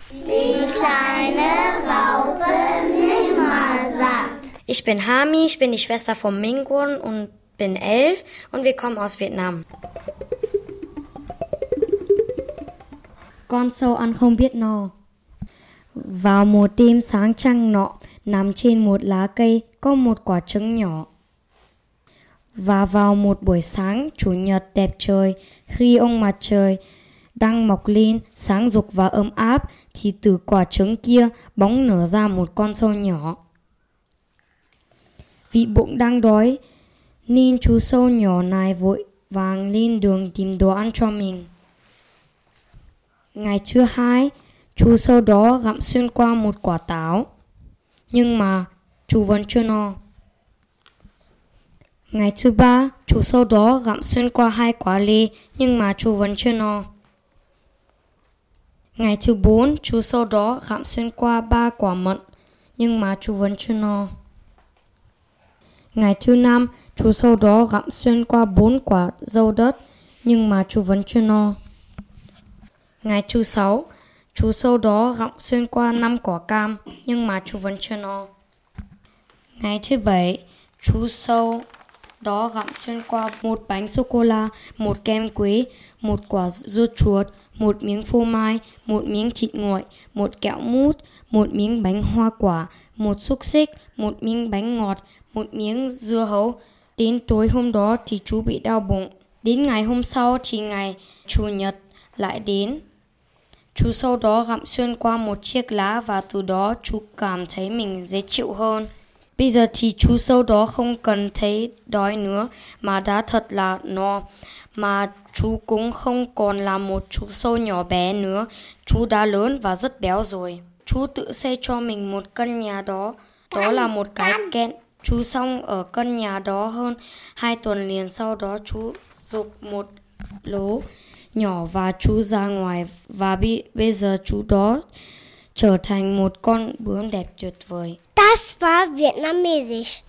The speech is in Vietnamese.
Die kleine Raupe nimmer satt. Ich bin Hami, ich bin die Schwester von Mingun und bin 11 und wir kommen aus Vietnam. Con sâu ăn không biết no. Vào một đêm sáng trăng nọ, nằm trên một lá cây có một quả trứng nhỏ. Và vào một buổi sáng chủ nhật đẹp trời, khi ông mặt trời đang mọc lên sáng rực và ấm áp, thì từ quả trứng kia bỗng nở ra một con sâu nhỏ. Vì bụng đang đói nên chú sâu nhỏ này vội vàng lên đường tìm đồ ăn cho mình. Ngày thứ hai, chú sâu đó gặm xuyên qua một quả táo, nhưng mà chú vẫn chưa no. Ngày thứ ba, chú sâu đó gặm xuyên qua 2 quả lê, nhưng mà chú vẫn chưa no. Ngày thứ 4, chú sâu đó gặm xuyên qua 3 quả mận, nhưng mà chú vẫn chưa no. Ngày thứ 5, chú sâu đó gặm xuyên qua 4 quả dâu đất, nhưng mà chú vẫn chưa no. Ngày thứ 6, chú sâu đó gặm xuyên qua 5 quả cam, nhưng mà chú vẫn chưa no. Ngày thứ 7, chú sâu đó gặm xuyên qua 1 bánh sô-cô-la, 1 kem quế, 1 quả dưa chuột, 1 miếng phô mai, 1 miếng thịt nguội, 1 kẹo mút, 1 miếng bánh hoa quả, 1 xúc xích, 1 miếng bánh ngọt, 1 miếng dưa hấu. Đến tối hôm đó thì chú bị đau bụng. Đến ngày hôm sau thì ngày chủ nhật lại đến. Chú sâu đó gặm xuyên qua một chiếc lá và từ đó chú cảm thấy mình dễ chịu hơn. Bây giờ thì chú sâu đó không cần thấy đói nữa mà đã thật là no. Mà chú cũng không còn là một chú sâu nhỏ bé nữa. Chú đã lớn và rất béo rồi. Chú tự xây cho mình một căn nhà đó. Đó là một cái kén. Chú xong ở căn nhà đó hơn 2 tuần liền sau đó chú dục một lỗ nhỏ và chú ra ngoài. Và bây giờ chú đó trở thành một con bướm đẹp tuyệt vời. Das war Vietnamesisch.